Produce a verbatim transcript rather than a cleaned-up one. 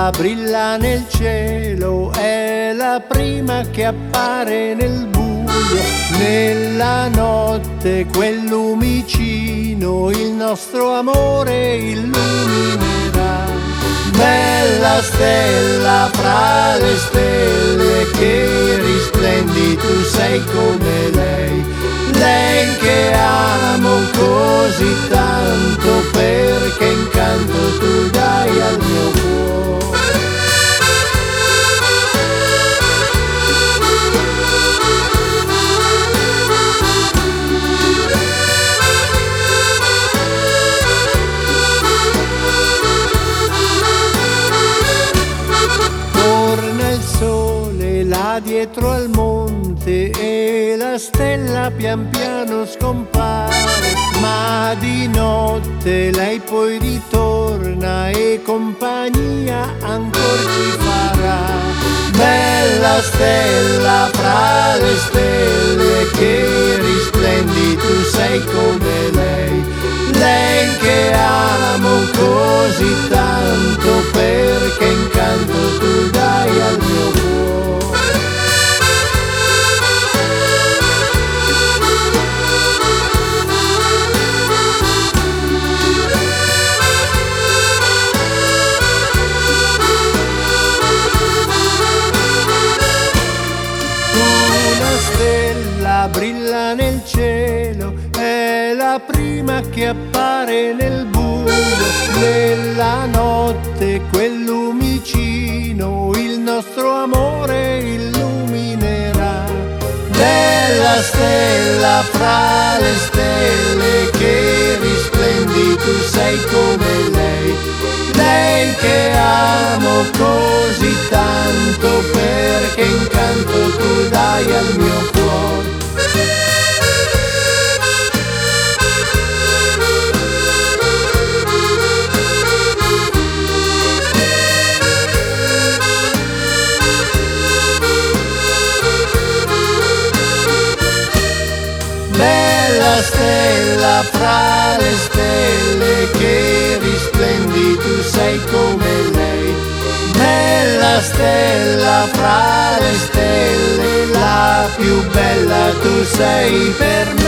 stella brilla nel cielo, è la prima che appare nel buio. Nella notte quel lumicino il nostro amore illuminerà. Bella stella fra le stelle che risplendi, tu sei come lei, lei che amo così tanto, perché incanto tu dai al mio cuore. Torna il sole là dietro al monte e la stella pian piano scompare, ma di notte lei poi ritorna e compagnia ancor ci farà. Bella stella fra le stelle che risplendi, tu sei come lei, lei che amo così tanto, perché incanto tu dai al mio cuore. Una stella brilla nel cielo, è la prima che appare nel buio. Nella notte quel lumicino il nostro amore illuminerà. Bella stella fra le stelle che risplendi, tu sei come lei, lei che amo così tanto, perché incanto tu dai al mio cuore. Bella stella fra le stelle che risplendi, tu sei come lei, bella stella fra le stelle, la più bella tu sei per me.